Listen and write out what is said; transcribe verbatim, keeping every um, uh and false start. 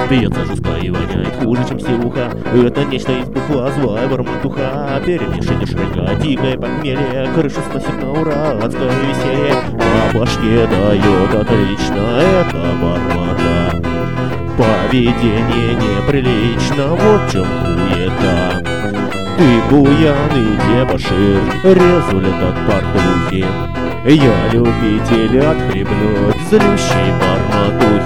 Бьется жестко и воняет хуже, чем сивуха. Это нечто из бухла, злая барматуха. Перемешание шрека, дикое похмелье. Крышу сносит на ура, адское веселье. По башке дает отлично, это бармата. Поведение неприлично, вот в чем хуета. Ты буян и дебошир, результат портухи. Я любитель отхлебнуть злющий барматухи.